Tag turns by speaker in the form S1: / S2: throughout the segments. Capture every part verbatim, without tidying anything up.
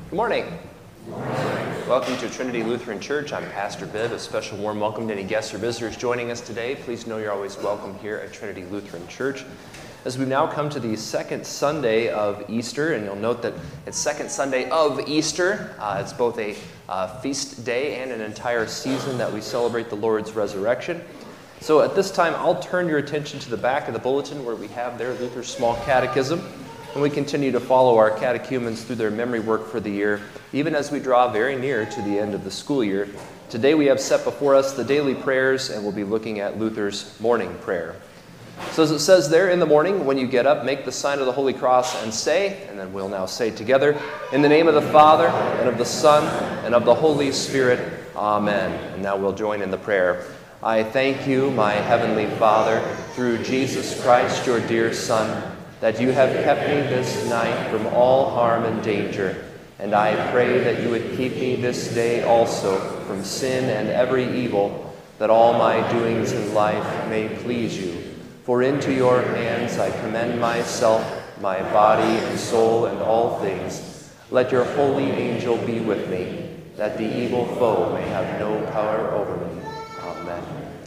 S1: Good morning. Good morning. Welcome to Trinity Lutheran Church. I'm Pastor Bibb. A special warm welcome to any guests or visitors joining us today. Please know you're always welcome here at Trinity Lutheran Church. As we've now come to the second Sunday of Easter, and you'll note that it's second Sunday of Easter. Uh, it's both a uh, feast day and an entire season that we celebrate the Lord's resurrection. So at this time, I'll turn your attention to the back of the bulletin where we have there Luther's Small Catechism. And we continue to follow our catechumens through their memory work for the year, even as we draw very near to the end of the school year. Today we have set before us the daily prayers, and we'll be looking at Luther's morning prayer. So as it says there, in the morning, when you get up, make the sign of the Holy Cross and say, and then we'll now say together, in the name of the Father, and of the Son, and of the Holy Spirit, Amen. And now we'll join in the prayer. I thank you, my heavenly Father, through Jesus Christ, your dear Son, that you have kept me this night from all harm and danger, and I pray that you would keep me this day also from sin and every evil, that all my doings in life may please you. For into your hands I commend myself, my body and soul and all things. Let your holy angel be with me, that the evil foe may have no power over me. Amen.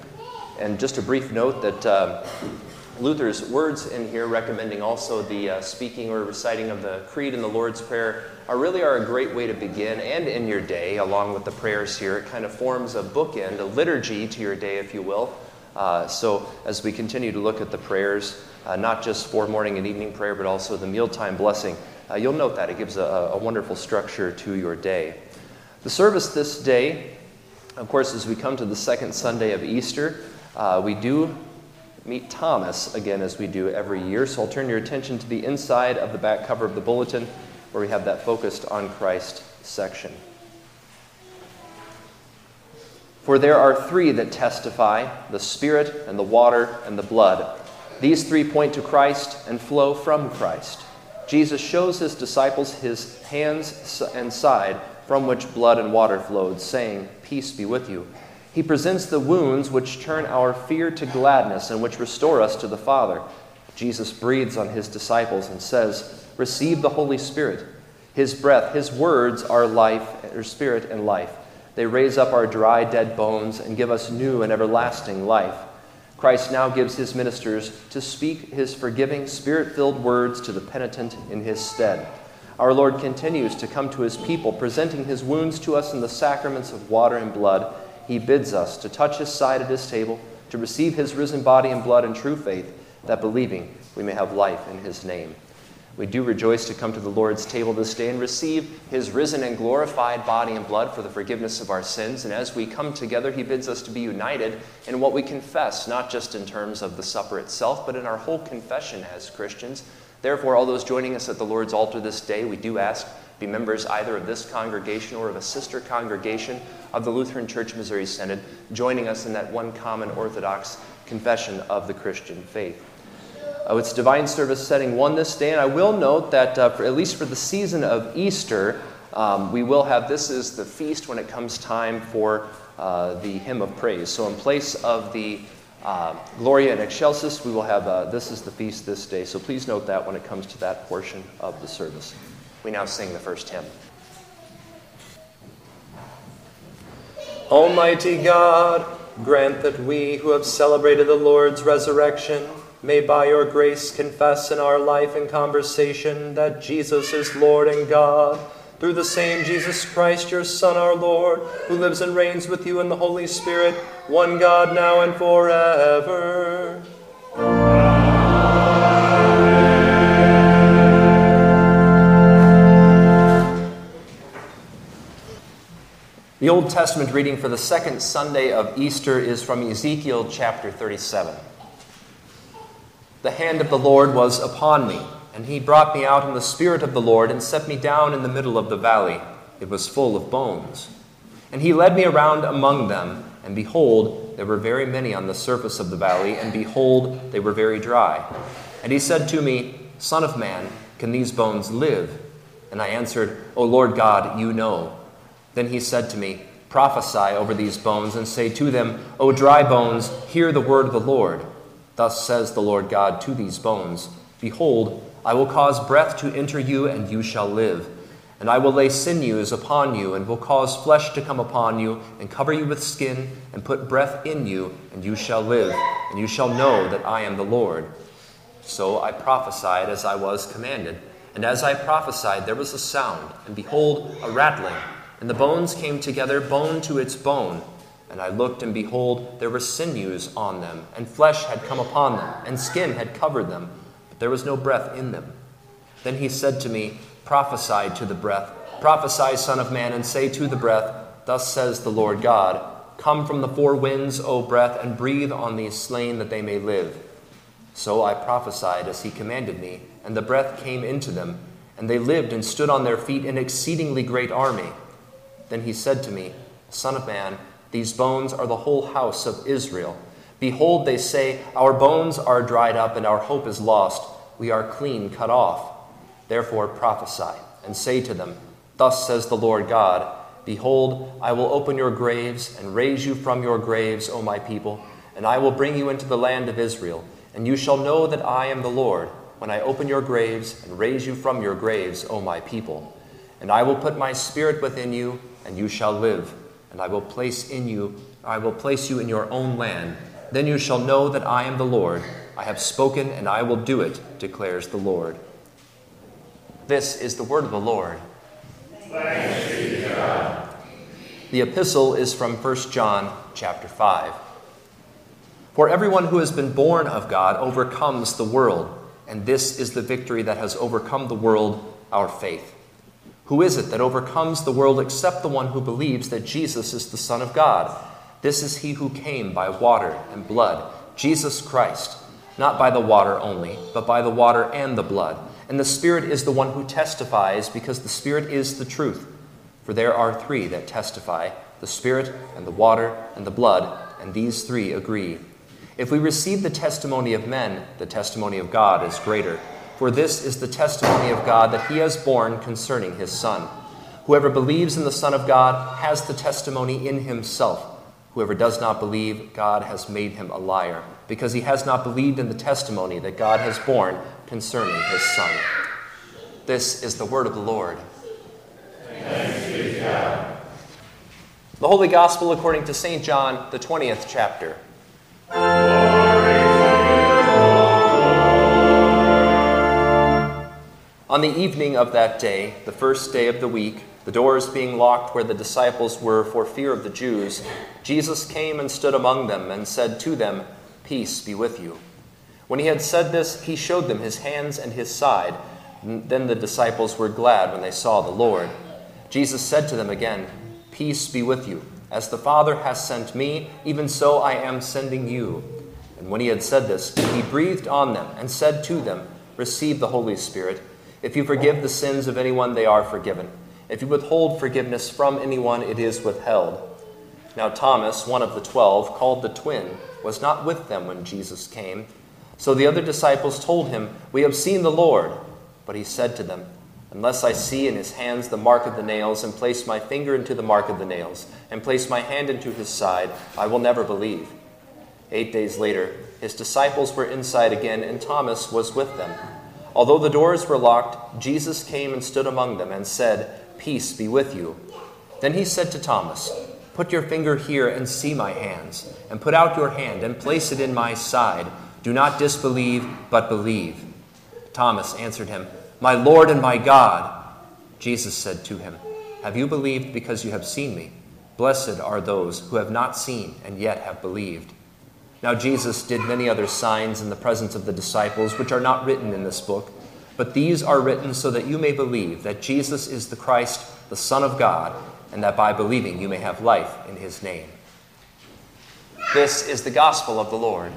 S1: And just a brief note that uh, Luther's words in here recommending also the uh, speaking or reciting of the Creed and the Lord's Prayer are really are a great way to begin and end your day along with the prayers here. It kind of forms a bookend, a liturgy to your day, if you will. Uh, so as we continue to look at the prayers, uh, not just for morning and evening prayer, but also the mealtime blessing, uh, you'll note that it gives a, a wonderful structure to your day. The service this day, of course, as we come to the second Sunday of Easter, uh, we do meet Thomas again as we do every year. So I'll turn your attention to the inside of the back cover of the bulletin where we have that focused on Christ section. For there are three that testify, the Spirit and the water and the blood. These three point to Christ and flow from Christ. Jesus shows his disciples his hands and side from which blood and water flowed, saying, "Peace be with you." He presents the wounds which turn our fear to gladness and which restore us to the Father. Jesus breathes on his disciples and says, "Receive the Holy Spirit." His breath, his words are life, or spirit and life. They raise up our dry, dead bones and give us new and everlasting life. Christ now gives his ministers to speak his forgiving, spirit-filled words to the penitent in his stead. Our Lord continues to come to his people, presenting his wounds to us in the sacraments of water and blood. He bids us to touch his side at his table, to receive his risen body and blood in true faith, that believing we may have life in his name. We do rejoice to come to the Lord's table this day and receive his risen and glorified body and blood for the forgiveness of our sins. And as we come together, he bids us to be united in what we confess, not just in terms of the supper itself, but in our whole confession as Christians. Therefore, all those joining us at the Lord's altar this day, we do ask, be members either of this congregation or of a sister congregation of the Lutheran Church Missouri Synod, joining us in that one common Orthodox confession of the Christian faith. Uh, it's divine service setting one this day, and I will note that uh, for, at least for the season of Easter, um, we will have, this is the feast when it comes time for uh, the hymn of praise. So in place of the uh, Gloria in Excelsis, we will have, uh, this is the feast this day. So please note that when it comes to that portion of the service. We now sing the first hymn. Almighty God, grant that we who have celebrated the Lord's resurrection may by your grace confess in our life and conversation that Jesus is Lord and God, through the same Jesus Christ, your Son, our Lord, who lives and reigns with you in the Holy Spirit, one God, now and forever. The Old Testament reading for the second Sunday of Easter is from Ezekiel chapter thirty-seven. The hand of the Lord was upon me, and he brought me out in the spirit of the Lord and set me down in the middle of the valley. It was full of bones. And he led me around among them, and behold, there were very many on the surface of the valley, and behold, they were very dry. And he said to me, Son of man, can these bones live? And I answered, O Lord God, you know. Then he said to me, Prophesy over these bones, and say to them, O dry bones, hear the word of the Lord. Thus says the Lord God to these bones, Behold, I will cause breath to enter you, and you shall live. And I will lay sinews upon you, and will cause flesh to come upon you, and cover you with skin, and put breath in you, and you shall live, and you shall know that I am the Lord. So I prophesied as I was commanded. And as I prophesied, there was a sound, and behold, a rattling. And the bones came together, bone to its bone. And I looked, and behold, there were sinews on them, and flesh had come upon them, and skin had covered them, but there was no breath in them. Then he said to me, Prophesy to the breath, prophesy, Son of Man, and say to the breath, Thus says the Lord God, Come from the four winds, O breath, and breathe on these slain that they may live. So I prophesied as he commanded me, and the breath came into them, and they lived and stood on their feet, an exceedingly great army. Then he said to me, Son of man, these bones are the whole house of Israel. Behold, they say, Our bones are dried up, and our hope is lost. We are clean cut off. Therefore prophesy, and say to them, Thus says the Lord God, Behold, I will open your graves, and raise you from your graves, O my people, and I will bring you into the land of Israel. And you shall know that I am the Lord, when I open your graves, and raise you from your graves, O my people. And I will put my spirit within you, and you shall live. And I will place in you, I will place you in your own land. Then you shall know that I am the Lord. I have spoken, and I will do it, declares the Lord. This is the word of the Lord.
S2: Thanks be to God.
S1: The epistle is from First John chapter five. For everyone who has been born of God overcomes the world, and this is the victory that has overcome the world, our faith. Who is it that overcomes the world except the one who believes that Jesus is the Son of God? This is he who came by water and blood, Jesus Christ, not by the water only, but by the water and the blood. And the Spirit is the one who testifies, because the Spirit is the truth. For there are three that testify, the Spirit and the water and the blood, and these three agree. If we receive the testimony of men, the testimony of God is greater. For this is the testimony of God that he has borne concerning his Son. Whoever believes in the Son of God has the testimony in himself. Whoever does not believe, God has made him a liar, because he has not believed in the testimony that God has borne concerning his Son. This is the word of the Lord.
S2: Thanks be to God.
S1: The Holy Gospel according to Saint John, the twentieth chapter.
S2: Glory to you, Lord.
S1: On the evening of that day, the first day of the week, the doors being locked where the disciples were for fear of the Jews, Jesus came and stood among them and said to them, Peace be with you. When he had said this, he showed them his hands and his side. Then the disciples were glad when they saw the Lord. Jesus said to them again, Peace be with you. As the Father has sent me, even so I am sending you. And when he had said this, he breathed on them and said to them, Receive the Holy Spirit. If you forgive the sins of anyone, they are forgiven. If you withhold forgiveness from anyone, it is withheld. Now Thomas, one of the twelve, called the twin, was not with them when Jesus came. So the other disciples told him, We have seen the Lord. But he said to them, Unless I see in his hands the mark of the nails, and place my finger into the mark of the nails, and place my hand into his side, I will never believe. Eight days later, his disciples were inside again, and Thomas was with them. Although the doors were locked, Jesus came and stood among them and said, Peace be with you. Then he said to Thomas, Put your finger here and see my hands, and put out your hand and place it in my side. Do not disbelieve, but believe. Thomas answered him, My Lord and my God. Jesus said to him, Have you believed because you have seen me? Blessed are those who have not seen and yet have believed. Now Jesus did many other signs in the presence of the disciples, which are not written in this book, but these are written so that you may believe that Jesus is the Christ, the Son of God, and that by believing you may have life in his name. This is the gospel of the Lord.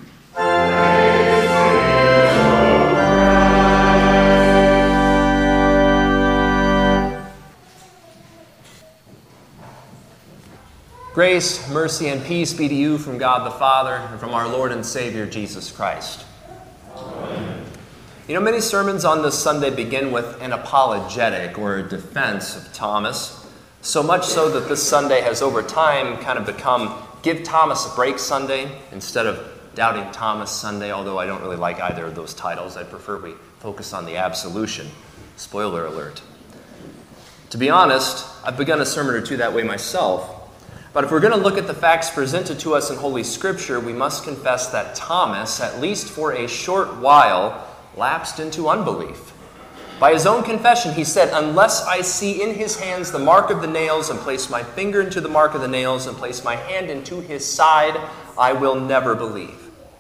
S1: Grace, mercy, and peace be to you from God the Father and from our Lord and Savior, Jesus Christ.
S2: Amen.
S1: You know, many sermons on this Sunday begin with an apologetic or a defense of Thomas, so much so that this Sunday has over time kind of become Give Thomas a Break Sunday instead of Doubting Thomas Sunday, although I don't really like either of those titles. I prefer we focus on the absolution. Spoiler alert. To be honest, I've begun a sermon or two that way myself. But if we're going to look at the facts presented to us in Holy Scripture, we must confess that Thomas, at least for a short while, lapsed into unbelief. By his own confession, he said, "Unless I see in his hands the mark of the nails, and place my finger into the mark of the nails, and place my hand into his side, I will never believe."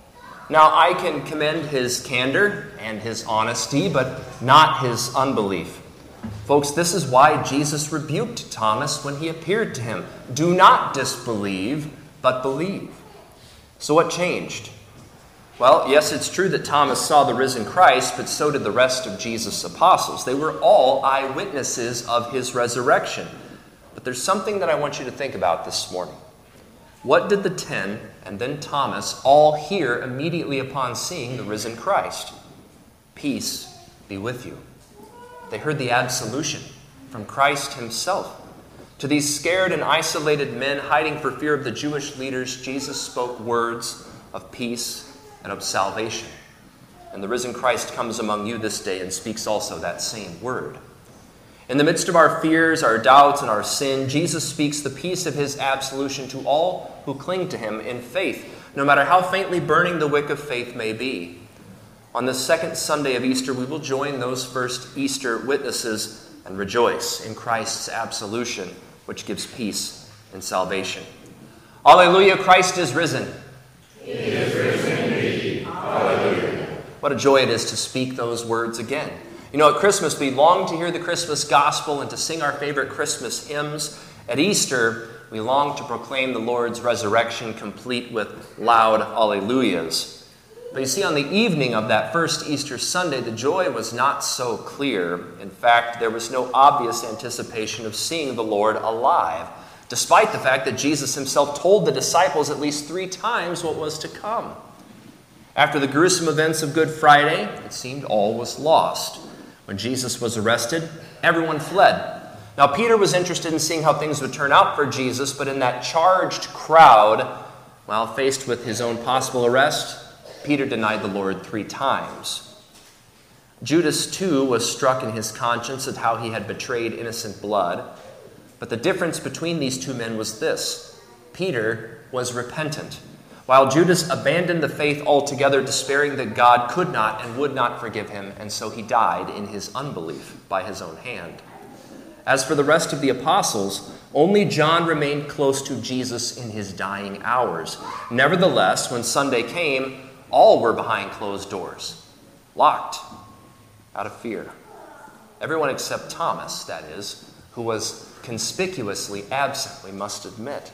S1: Now, I can commend his candor and his honesty, but not his unbelief. Folks, this is why Jesus rebuked Thomas when he appeared to him. Do not disbelieve, but believe. So what changed? Well, yes, it's true that Thomas saw the risen Christ, but so did the rest of Jesus' apostles. They were all eyewitnesses of his resurrection. But there's something that I want you to think about this morning. What did the ten and then Thomas all hear immediately upon seeing the risen Christ? Peace be with you. They heard the absolution from Christ himself. To these scared and isolated men hiding for fear of the Jewish leaders, Jesus spoke words of peace and of salvation. And the risen Christ comes among you this day and speaks also that same word. In the midst of our fears, our doubts, and our sin, Jesus speaks the peace of his absolution to all who cling to him in faith, no matter how faintly burning the wick of faith may be. On the second Sunday of Easter, we will join those first Easter witnesses and rejoice in Christ's absolution, which gives peace and salvation. Alleluia, Christ is risen.
S2: He is risen indeed. Hallelujah.
S1: What a joy it is to speak those words again. You know, at Christmas, we long to hear the Christmas gospel and to sing our favorite Christmas hymns. At Easter, we long to proclaim the Lord's resurrection, complete with loud alleluias. But you see, on the evening of that first Easter Sunday, the joy was not so clear. In fact, there was no obvious anticipation of seeing the Lord alive, despite the fact that Jesus himself told the disciples at least three times what was to come. After the gruesome events of Good Friday, it seemed all was lost. When Jesus was arrested, everyone fled. Now, Peter was interested in seeing how things would turn out for Jesus, but in that charged crowd, while faced with his own possible arrest, Peter denied the Lord three times. Judas, too, was struck in his conscience at how he had betrayed innocent blood. But the difference between these two men was this: Peter was repentant, while Judas abandoned the faith altogether, despairing that God could not and would not forgive him, and so he died in his unbelief by his own hand. As for the rest of the apostles, only John remained close to Jesus in his dying hours. Nevertheless, when Sunday came, all were behind closed doors, locked, out of fear. Everyone except Thomas, that is, who was conspicuously absent, we must admit.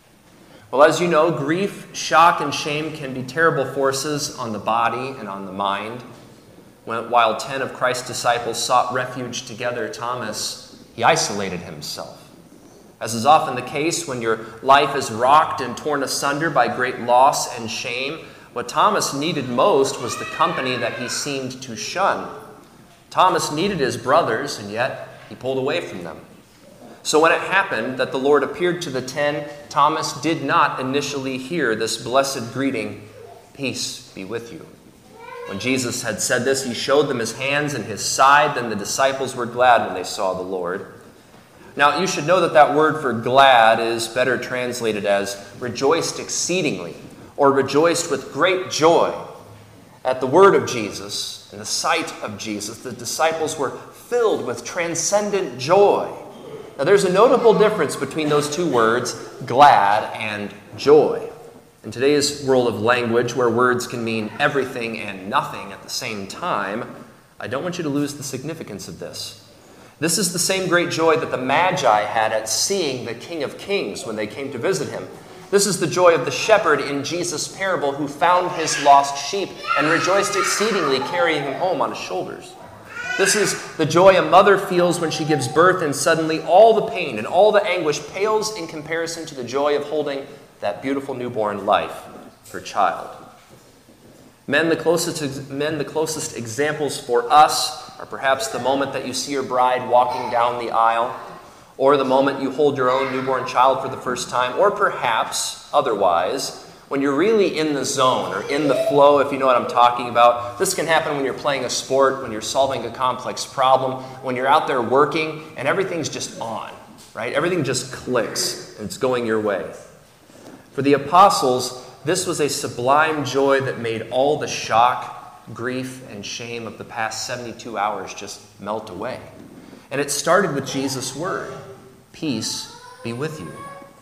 S1: Well, as you know, grief, shock, and shame can be terrible forces on the body and on the mind. When, while ten of Christ's disciples sought refuge together, Thomas, he isolated himself. As is often the case when your life is rocked and torn asunder by great loss and shame, what Thomas needed most was the company that he seemed to shun. Thomas needed his brothers, and yet he pulled away from them. So when it happened that the Lord appeared to the ten, Thomas did not initially hear this blessed greeting, "Peace be with you." When Jesus had said this, he showed them his hands and his side. Then the disciples were glad when they saw the Lord. Now, you should know that that word for glad is better translated as rejoiced exceedingly, or rejoiced with great joy. At the word of Jesus and the sight of Jesus, the disciples were filled with transcendent joy. Now, there's a notable difference between those two words, glad and joy. In today's world of language, where words can mean everything and nothing at the same time, I don't want you to lose the significance of this. This is the same great joy that the Magi had at seeing the King of Kings when they came to visit him. This is the joy of the shepherd in Jesus' parable who found his lost sheep and rejoiced exceedingly, carrying him home on his shoulders. This is the joy a mother feels when she gives birth, and suddenly all the pain and all the anguish pales in comparison to the joy of holding that beautiful newborn life, her child. Men, the closest, men, the closest examples for us are perhaps the moment that you see your bride walking down the aisle, or the moment you hold your own newborn child for the first time, or perhaps, otherwise, when you're really in the zone or in the flow, if you know what I'm talking about. This can happen when you're playing a sport, when you're solving a complex problem, when you're out there working and everything's just on, right? Everything just clicks and it's going your way. For the apostles, this was a sublime joy that made all the shock, grief, and shame of the past seventy-two hours just melt away. And it started with Jesus' word, "Peace be with you."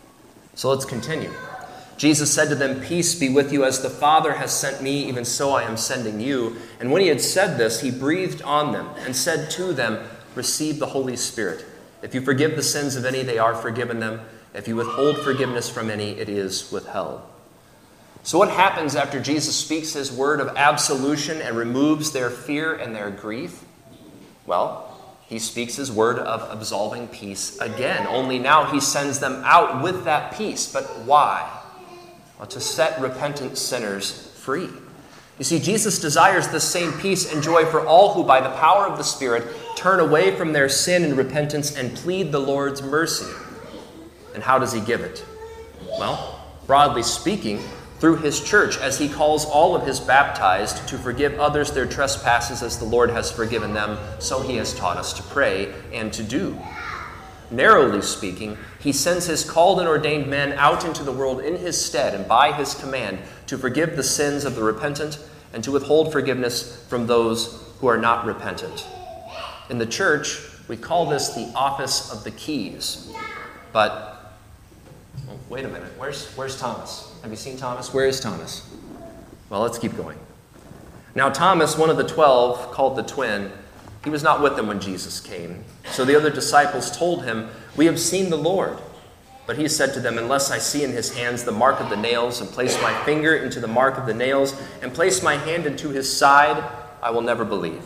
S1: So let's continue. Jesus said to them, "Peace be with you. As the Father has sent me, even so I am sending you." And when he had said this, he breathed on them and said to them, "Receive the Holy Spirit. If you forgive the sins of any, they are forgiven them. If you withhold forgiveness from any, it is withheld." So what happens after Jesus speaks his word of absolution and removes their fear and their grief? Well, he speaks his word of absolving peace again, only now he sends them out with that peace. But why? Well, to set repentant sinners free. You see, Jesus desires the same peace and joy for all who, by the power of the Spirit, turn away from their sin and repentance and plead the Lord's mercy. And how does he give it? Well, broadly speaking, through his church, as he calls all of his baptized to forgive others their trespasses as the Lord has forgiven them, so he has taught us to pray and to do. Narrowly speaking, he sends his called and ordained men out into the world in his stead and by his command to forgive the sins of the repentant and to withhold forgiveness from those who are not repentant. In the church, we call this the office of the keys. But, oh, wait a minute, where's, where's Thomas? Have you seen Thomas? Where is Thomas? Well, let's keep going. Now Thomas, one of the twelve, called the twin, he was not with them when Jesus came. So the other disciples told him, "We have seen the Lord." But he said to them, "Unless I see in his hands the mark of the nails, and place my finger into the mark of the nails, and place my hand into his side, I will never believe."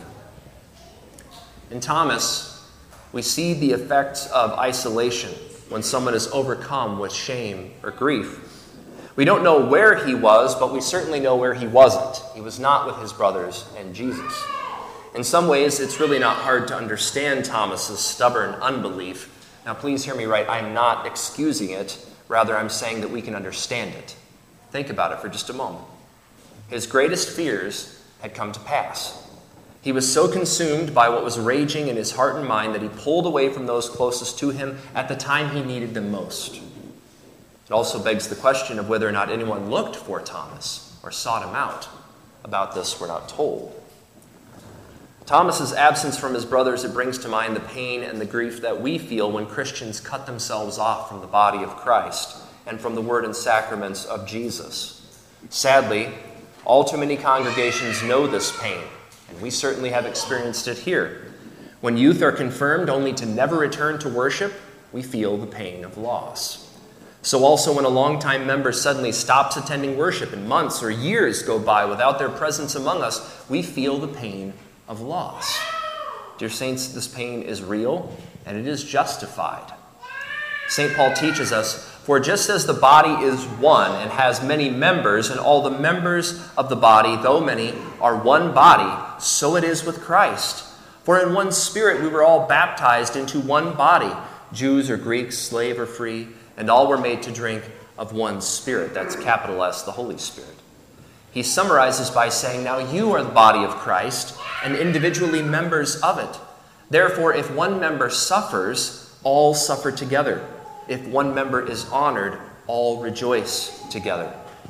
S1: In Thomas, we see the effects of isolation when someone is overcome with shame or grief. We don't know where he was, but we certainly know where he wasn't. He was not with his brothers and Jesus. In some ways, it's really not hard to understand Thomas's stubborn unbelief. Now, please hear me right. I'm not excusing it. Rather, I'm saying that we can understand it. Think about it for just a moment. His greatest fears had come to pass. He was so consumed by what was raging in his heart and mind that he pulled away from those closest to him at the time he needed them most. It also begs the question of whether or not anyone looked for Thomas or sought him out. About this, we're not told. Thomas's absence from his brothers, it brings to mind the pain and the grief that we feel when Christians cut themselves off from the body of Christ and from the word and sacraments of Jesus. Sadly, all too many congregations know this pain, and we certainly have experienced it here. When youth are confirmed only to never return to worship, we feel the pain of loss. So also when a longtime member suddenly stops attending worship and months or years go by without their presence among us, we feel the pain of loss. Dear saints, this pain is real and it is justified. Saint Paul teaches us, "For just as the body is one and has many members, and all the members of the body, though many, are one body, so it is with Christ. For in one Spirit we were all baptized into one body, Jews or Greeks, slave or free, and all were made to drink of one Spirit." That's capital S, the Holy Spirit. He summarizes by saying, "Now you are the body of Christ and individually members of it. Therefore, if one member suffers, all suffer together. If one member is honored, all rejoice together."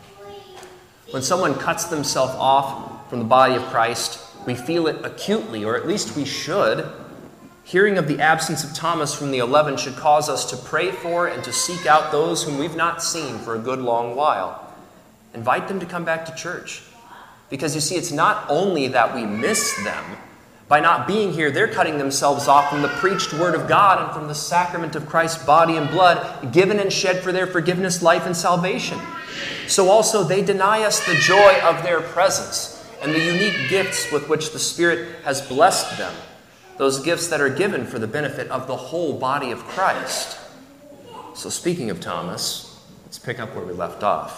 S1: When someone cuts themselves off from the body of Christ, we feel it acutely, or at least we should. Hearing of the absence of Thomas from the eleven should cause us to pray for and to seek out those whom we've not seen for a good long while. Invite them to come back to church. Because you see, it's not only that we miss them. By not being here, they're cutting themselves off from the preached word of God and from the sacrament of Christ's body and blood given and shed for their forgiveness, life, and salvation. So also they deny us the joy of their presence and the unique gifts with which the Spirit has blessed them. Those gifts that are given for the benefit of the whole body of Christ. So speaking of Thomas, let's pick up where we left off.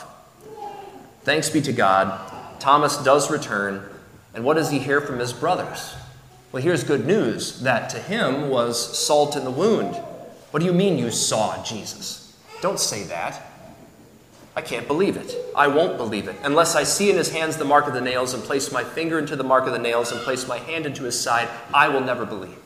S1: Thanks be to God, Thomas does return, and what does he hear from his brothers? Well, here's good news. That to him was salt in the wound. What do you mean you saw Jesus? Don't say that. I can't believe it. I won't believe it. Unless I see in his hands the mark of the nails and place my finger into the mark of the nails and place my hand into his side, I will never believe.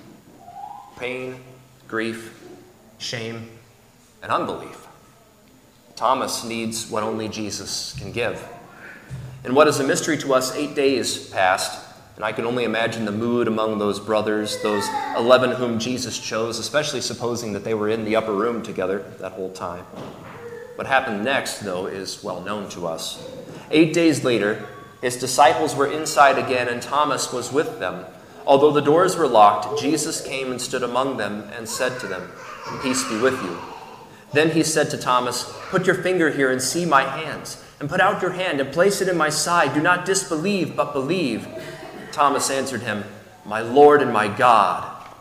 S1: Pain, grief, shame, and unbelief. Thomas needs what only Jesus can give. And what is a mystery to us, eight days passed, and I can only imagine the mood among those brothers, those eleven whom Jesus chose, especially supposing that they were in the upper room together that whole time. What happened next, though, is well known to us. Eight days later, his disciples were inside again, and Thomas was with them. Although the doors were locked, Jesus came and stood among them and said to them, "Peace be with you." Then he said to Thomas, "Put your finger here and see my hands, and put out your hand and place it in my side. Do not disbelieve, but believe." Thomas answered him, "My Lord and my God."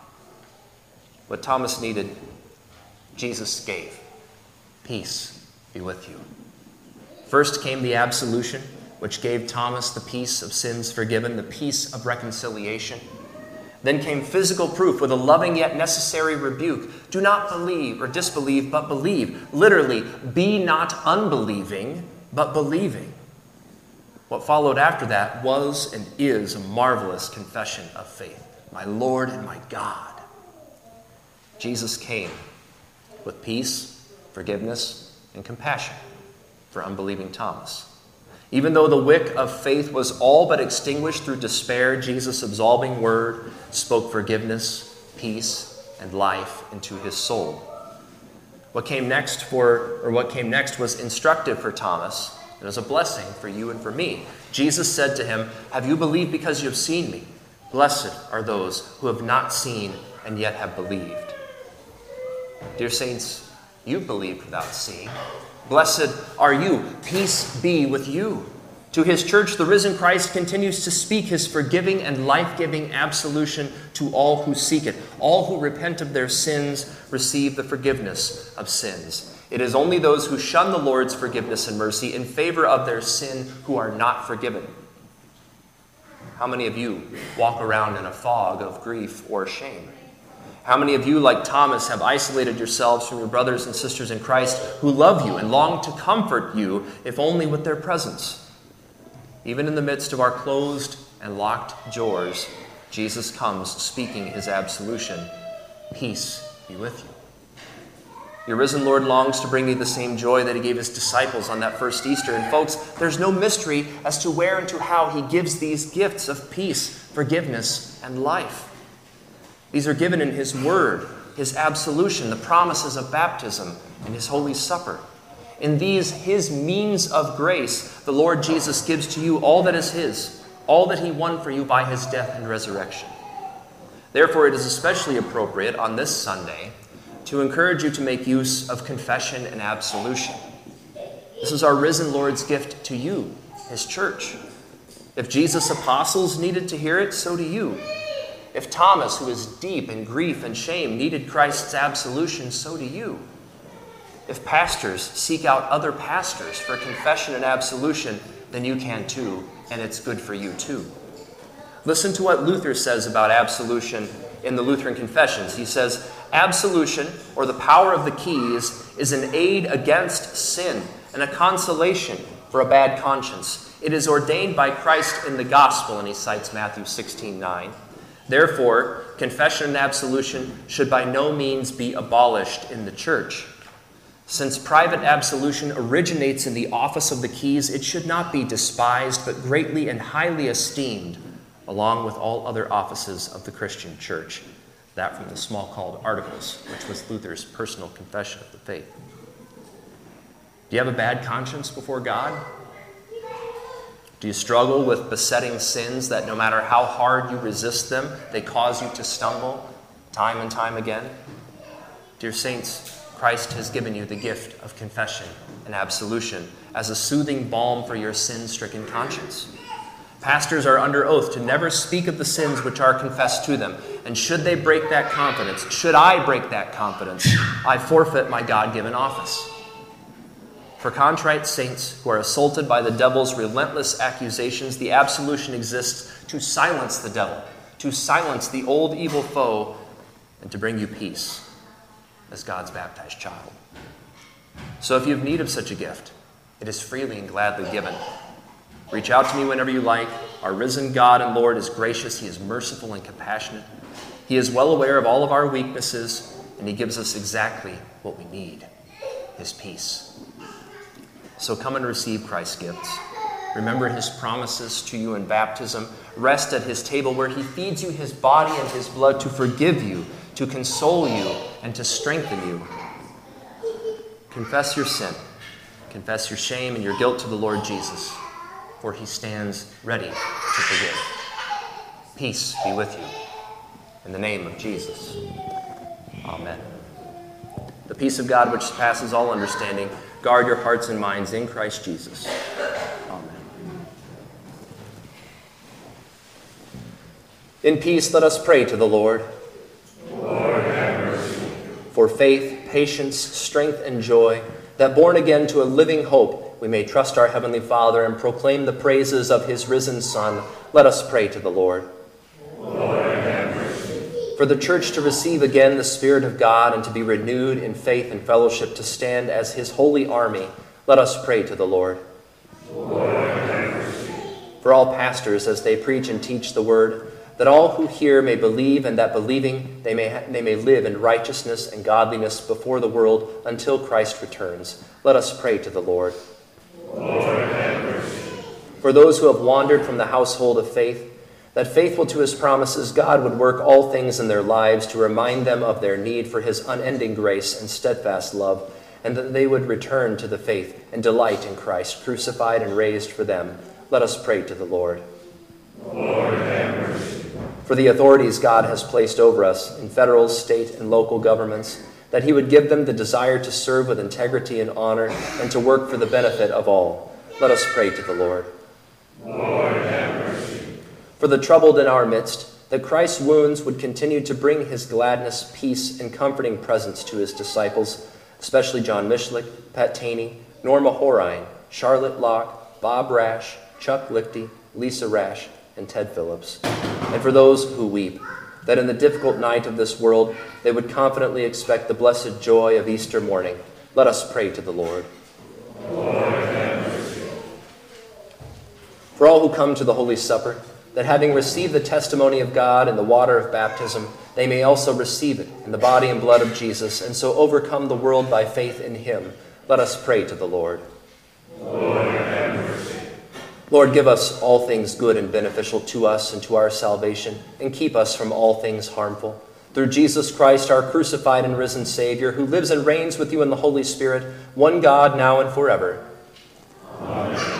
S1: What Thomas needed, Jesus gave. Peace be with you. First came the absolution, which gave Thomas the peace of sins forgiven, the peace of reconciliation. Then came physical proof with a loving yet necessary rebuke. Do not believe or disbelieve, but believe. Literally, be not unbelieving, but believing. What followed after that was and is a marvelous confession of faith. My Lord and my God. Jesus came with peace, forgiveness, and compassion for unbelieving Thomas. Even though the wick of faith was all but extinguished through despair, Jesus' absolving word spoke forgiveness, peace, and life into his soul. What came next for, or what came next was instructive for Thomas, and was a blessing for you and for me. Jesus said to him, "Have you believed because you have seen me? Blessed are those who have not seen and yet have believed." Dear saints, you've believed without seeing. Blessed are you. Peace be with you. To his church, the risen Christ continues to speak his forgiving and life-giving absolution to all who seek it. All who repent of their sins receive the forgiveness of sins. It is only those who shun the Lord's forgiveness and mercy in favor of their sin who are not forgiven. How many of you walk around in a fog of grief or shame? How many of you, like Thomas, have isolated yourselves from your brothers and sisters in Christ who love you and long to comfort you, if only with their presence? Even in the midst of our closed and locked doors, Jesus comes speaking his absolution. Peace be with you. Your risen Lord longs to bring you the same joy that he gave his disciples on that first Easter. And folks, there's no mystery as to where and to how he gives these gifts of peace, forgiveness, and life. These are given in his word, his absolution, the promises of baptism, and his Holy Supper. In these, his means of grace, the Lord Jesus gives to you all that is his, all that he won for you by his death and resurrection. Therefore, it is especially appropriate on this Sunday to encourage you to make use of confession and absolution. This is our risen Lord's gift to you, his church. If Jesus' apostles needed to hear it, so do you. If Thomas, who is deep in grief and shame, needed Christ's absolution, so do you. If pastors seek out other pastors for confession and absolution, then you can too, and it's good for you too. Listen to what Luther says about absolution in the Lutheran Confessions. He says, absolution, or the power of the keys, is an aid against sin and a consolation for a bad conscience. It is ordained by Christ in the gospel, and he cites Matthew sixteen nine. Therefore, confession and absolution should by no means be abolished in the church. Since private absolution originates in the office of the keys, it should not be despised, but greatly and highly esteemed, along with all other offices of the Christian church. That from the small called Articles, which was Luther's personal confession of the faith. Do you have a bad conscience before God? Do you struggle with besetting sins that no matter how hard you resist them, they cause you to stumble time and time again? Dear saints, Christ has given you the gift of confession and absolution as a soothing balm for your sin-stricken conscience. Pastors are under oath to never speak of the sins which are confessed to them. And should they break that confidence, should I break that confidence, I forfeit my God-given office. For contrite saints who are assaulted by the devil's relentless accusations, the absolution exists to silence the devil, to silence the old evil foe, and to bring you peace as God's baptized child. So if you have need of such a gift, It is freely and gladly given. Reach out to me whenever you like. Our risen God and Lord is gracious. He is merciful and compassionate. He is well aware of all of our weaknesses, and he gives us exactly what we need, his peace. So come and receive Christ's gifts. Remember his promises to you in baptism. Rest at his table where he feeds you his body and his blood to forgive you, to console you, and to strengthen you. Confess your sin. Confess your shame and your guilt to the Lord Jesus, for he stands ready to forgive. Peace be with you. In the name of Jesus. Amen. The peace of God which passes all understanding, guard your hearts and minds in Christ Jesus. Amen. In peace, let us pray to the Lord.
S2: Lord, have mercy.
S1: For faith, patience, strength, and joy, that born again to a living hope, we may trust our Heavenly Father and proclaim the praises of his risen Son, let us pray to the Lord.
S2: Lord, have mercy.
S1: For the church to receive again the Spirit of God and to be renewed in faith and fellowship to stand as his holy army, let us pray to the Lord.
S2: Lord, have mercy.
S1: For all pastors as they preach and teach the word, that all who hear may believe, and that believing they may, ha- they may live in righteousness and godliness before the world until Christ returns. Let us pray to the Lord.
S2: Lord, have mercy.
S1: For those who have wandered from the household of faith, that faithful to his promises, God would work all things in their lives to remind them of their need for his unending grace and steadfast love, and that they would return to the faith and delight in Christ, crucified and raised for them. Let us pray to the Lord.
S2: Lord, have mercy.
S1: For the authorities God has placed over us in federal, state, and local governments, that he would give them the desire to serve with integrity and honor and to work for the benefit of all. Let us pray to the Lord.
S2: Lord, have mercy.
S1: For the troubled in our midst, that Christ's wounds would continue to bring his gladness, peace, and comforting presence to his disciples, especially John Mishlick, Pat Taney, Norma Horine, Charlotte Locke, Bob Rash, Chuck Lichty, Lisa Rash, and Ted Phillips. And for those who weep, that in the difficult night of this world, they would confidently expect the blessed joy of Easter morning. Let us pray to the Lord.
S2: Lord, have mercy.
S1: For all who come to the Holy Supper, that having received the testimony of God in the water of baptism, they may also receive it in the body and blood of Jesus, and so overcome the world by faith in him. Let us pray to the Lord.
S2: Lord, have mercy.
S1: Lord, give us all things good and beneficial to us and to our salvation, and keep us from all things harmful. Through Jesus Christ, our crucified and risen Savior, who lives and reigns with you in the Holy Spirit, one God, now and forever.
S2: Amen.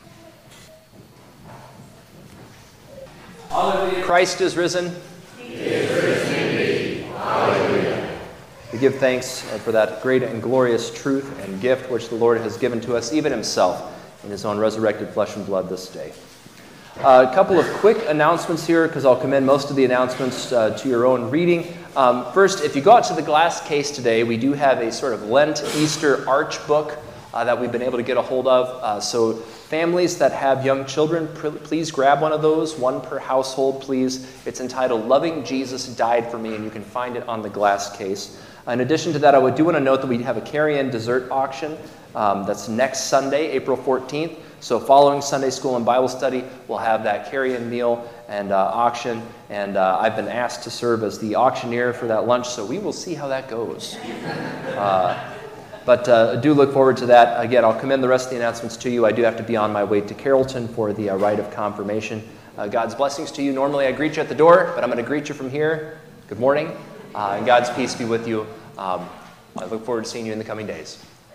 S1: Hallelujah. Christ is risen.
S2: He is risen indeed. Hallelujah.
S1: We give thanks for that great and glorious truth and gift which the Lord has given to us, even himself, in his own resurrected flesh and blood this day. Uh, a couple of quick announcements here, because I'll commend most of the announcements uh, to your own reading. Um, first, if you got to the glass case today, we do have a sort of Lent Easter Arch book uh, that we've been able to get a hold of. Uh, so families that have young children, pr- please grab one of those, one per household, please. It's entitled Loving Jesus Died for Me, and you can find it on the glass case. In addition to that, I would do want to note that we have a carry-in dessert auction. Um, that's next Sunday, April fourteenth. So following Sunday school and Bible study, we'll have that carry-in meal and uh, auction. And uh, I've been asked to serve as the auctioneer for that lunch, so we will see how that goes. Uh, but uh, do look forward to that. Again, I'll commend the rest of the announcements to you. I do have to be on my way to Carrollton for the uh, rite of confirmation. Uh, God's blessings to you. Normally I greet you at the door, but I'm going to greet you from here. Good morning, uh, and God's peace be with you. Um, I look forward to seeing you in the coming days.